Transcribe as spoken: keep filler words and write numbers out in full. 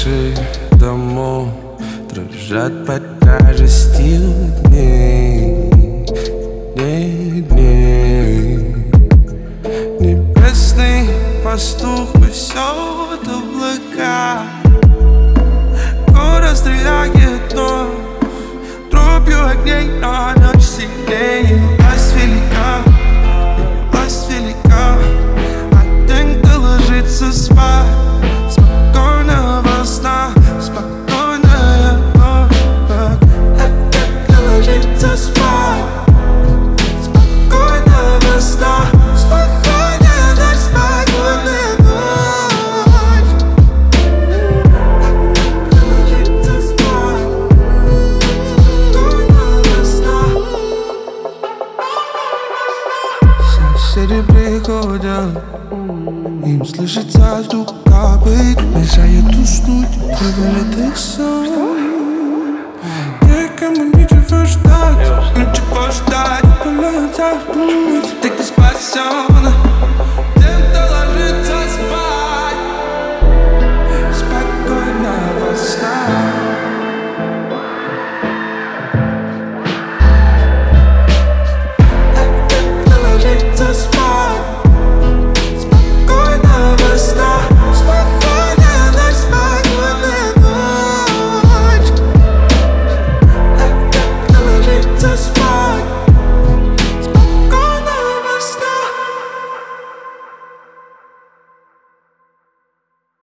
крыши домов дрожат под тяжестью дней, дней, дней. Небесный пастух пасет облака. Город стреляет вновь дробью огней, но ночь сильнее. Власть велика, власть велика. А тем, кто ложится спать, спокойного сна, спокойная ночь. А тем, кто ложится спать, спокойного сна, спокойная ночь, спокойная ночь. Кто ложится спать, спокойного сна. Соседи приходят, им слышится стук копыт, мешает уснуть, приводит их сон. Никому ничего ждать, ничего ждать, пылается в путь. Так ты спасен.